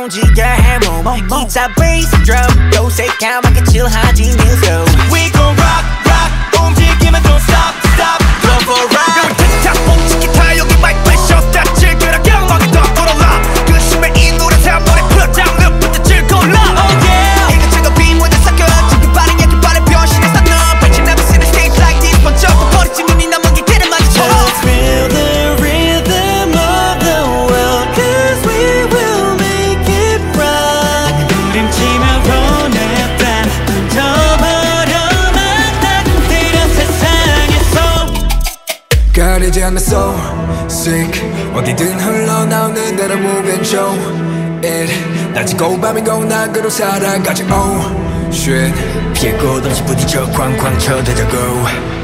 움직여 해몸 기타 베이스 드럼 요새까맣게 칠하지 new flow We gon' rock rock 움직이면 don't stop stop Go for a ride 틱탁 멈춘 기타 여기 마이크 프레셔 딱 즐겨라 경악이 더 걸어라 그 심해 이 노래 다 머리 풀어 장르부터 즐거라 Oh yeah 이것저것 빈무대 섞여 지금 빠른 약간 빠른 변신해서 너 Bet you never seen a stage like this 번쩍 버리지 눈이 남은 기대를 마주쳐 Let's feel the rhythm of the world Cause we will make it rock 부림치며 보냈다 던져버려만 따뜻한 세상에서 가리지 않는 soul sick 어디든 흘러나오는 대로 move and show it 낮이고 밤이고 낙으로 살아가지 oh shit 피해 곳 없이 부딪혀 쾅쾅 쳐대자고